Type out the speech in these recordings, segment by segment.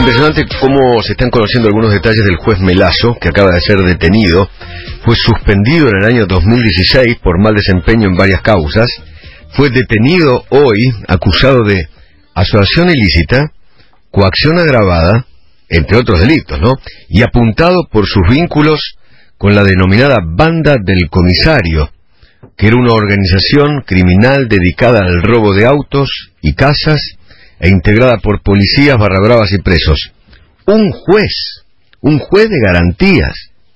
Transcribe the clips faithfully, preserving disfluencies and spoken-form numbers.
Impresionante cómo se están conociendo algunos detalles del juez Melazo, que acaba de ser detenido. Fue suspendido en el año dos mil dieciséis por mal desempeño en varias causas. Fue detenido hoy, acusado de asociación ilícita, coacción agravada, entre otros delitos, ¿no? Y apuntado por sus vínculos con la denominada Banda del Comisario, que era una organización criminal dedicada al robo de autos y casas e integrada por policías, barra bravas y presos. Un juez, un juez de garantías.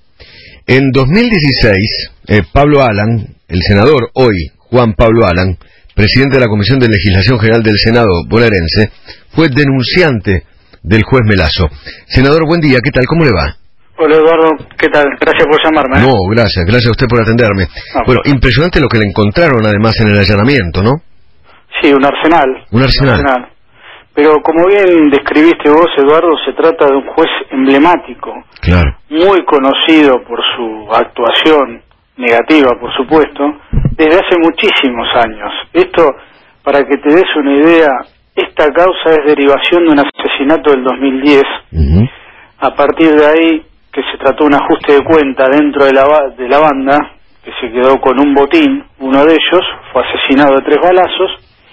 En dos mil dieciséis, eh, Pablo Alan, el senador hoy, Juan Pablo Alan, presidente de la Comisión de Legislación General del Senado bonaerense, fue denunciante del juez Melazo. Senador, buen día, ¿qué tal? ¿Cómo le va? Hola Eduardo, ¿qué tal? Gracias por llamarme. ¿eh? No, gracias, gracias a usted por atenderme. No, bueno, impresionante lo que le encontraron además en el allanamiento, ¿no? Sí, un arsenal. Un arsenal. Un arsenal. Pero como bien describiste vos, Eduardo, se trata de un juez emblemático. Claro. Muy conocido por su actuación negativa, por supuesto, desde hace muchísimos años. Esto, para que te des una idea, esta causa es derivación de un asesinato del dos mil diez. Uh-huh. A partir de ahí, que se trató de un ajuste de cuenta dentro de la, de la banda, que se quedó con un botín, uno de ellos fue asesinado de tres balazos.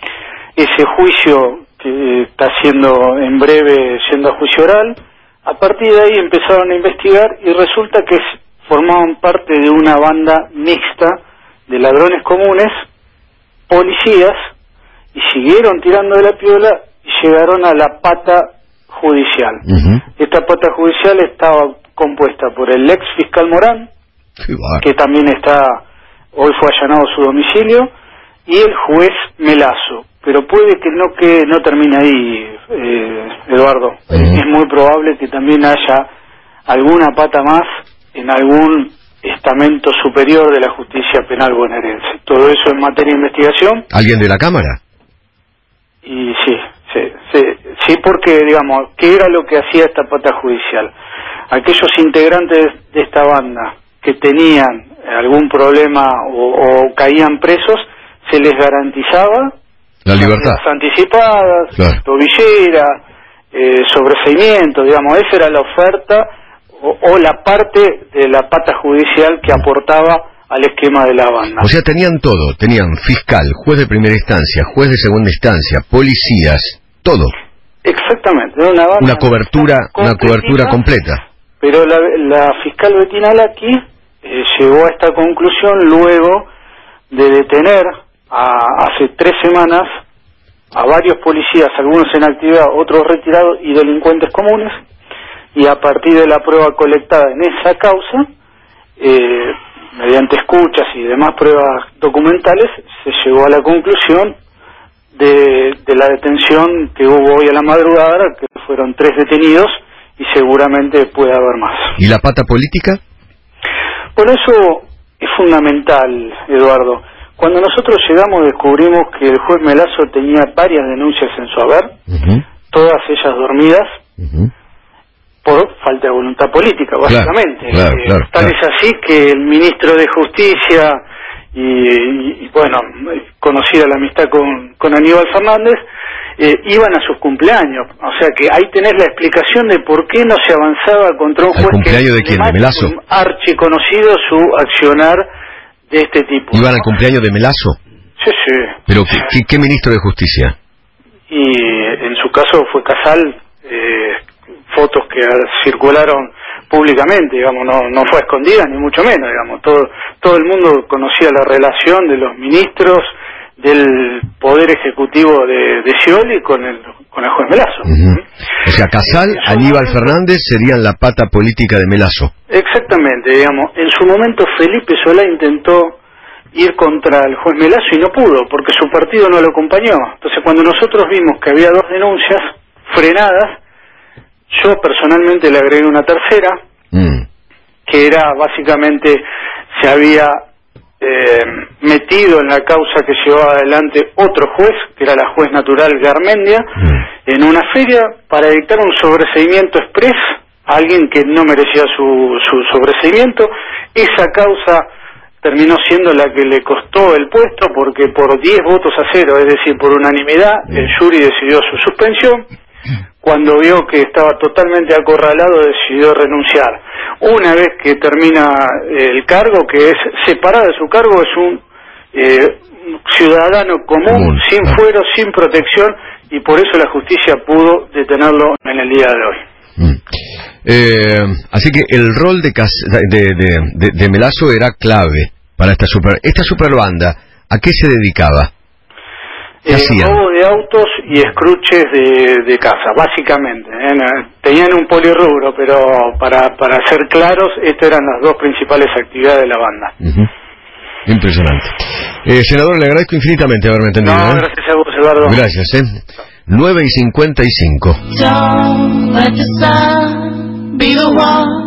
Ese juicio que está siendo en breve siendo a juicio oral, a partir de ahí empezaron a investigar y resulta que formaban parte de una banda mixta de ladrones comunes, policías, y siguieron tirando de la piola y llegaron a la pata judicial. Uh-huh. Esta pata judicial estaba compuesta por el ex fiscal Morán, que también está, hoy fue allanado su domicilio, y el juez Melazo. Pero puede que no que no termine ahí, eh, Eduardo. Uh-huh. Es muy probable que también haya alguna pata más en algún estamento superior de la justicia penal bonaerense. Todo eso en materia de investigación. ¿Alguien de la Cámara? Y sí, sí, sí, sí, porque, digamos, ¿qué era lo que hacía esta pata judicial? Aquellos integrantes de esta banda que tenían algún problema o, o caían presos, se les garantizaba la libertad anticipadas, claro. Tobillera, eh, sobreseimiento, digamos, esa era la oferta o, o la parte de la pata judicial que aportaba al esquema de la banda. O sea, tenían todo, tenían fiscal, juez de primera instancia, juez de segunda instancia, policías, todo. Exactamente, era una banda una cobertura, una cobertura completa. Pero la, la fiscal Bettina Alaki eh, llegó a esta conclusión luego de detener a, hace tres semanas a varios policías, algunos en actividad, otros retirados y delincuentes comunes, y a partir de la prueba colectada en esa causa, eh, mediante escuchas y demás pruebas documentales, se llegó a la conclusión de, de la detención que hubo hoy a la madrugada, que fueron tres detenidos y seguramente puede haber más. ¿Y la pata política? Por eso es fundamental, Eduardo. Cuando nosotros llegamos descubrimos que el juez Melazo tenía varias denuncias en su haber, uh-huh. todas ellas dormidas, uh-huh. por falta de voluntad política, básicamente. Claro, eh, claro, tal claro. es así que el ministro de Justicia y, y, y bueno, conocida la amistad con, con Aníbal Fernández, eh, iban a sus cumpleaños. O sea que ahí tenés la explicación de por qué no se avanzaba contra un juez que de quién, de Melazo, un archiconocido su accionar de este tipo. ¿Iban al cumpleaños de Melazo? Sí, sí. ¿Pero qué, qué, qué ministro de Justicia? Y en su caso fue Casal, eh, fotos que circularon públicamente, digamos, no no fue escondida ni mucho menos, digamos, todo todo el mundo conocía la relación de los ministros del poder ejecutivo de, de Scioli con el con el juez Melazo. Uh-huh. O sea, Casal, Aníbal momento, Fernández serían la pata política de Melazo. Exactamente, digamos, en su momento Felipe Solá intentó ir contra el juez Melazo y no pudo, porque su partido no lo acompañó. Entonces, cuando nosotros vimos que había dos denuncias frenadas, yo personalmente le agregué una tercera, mm. que era básicamente se había eh, metido en la causa que llevaba adelante otro juez, que era la juez natural Garmendia, mm. en una feria para dictar un sobreseimiento exprés a alguien que no merecía su, su sobreseimiento. Esa causa terminó siendo la que le costó el puesto, porque por diez votos a cero, es decir, por unanimidad, mm. el jury decidió su suspensión. cuando vio que estaba totalmente acorralado, decidió renunciar. Una vez que termina el cargo, que es separado de su cargo, es un eh, ciudadano común, común, sin fuero, sin protección, y por eso la justicia pudo detenerlo en el día de hoy. Mm. Eh, así que el rol de, de, de, de, de Melazo era clave para esta super esta superbanda. ¿A qué se dedicaba? Eh, robo de autos y escruches de, de casa, básicamente. ¿eh? Tenían un polirrubro, pero para, para ser claros, estas eran las dos principales actividades de la banda. Uh-huh. Impresionante. Eh, senador, le agradezco infinitamente haberme entendido. No, ¿eh? gracias a vos, Eduardo. Gracias, ¿eh? nueve y cincuenta y cinco.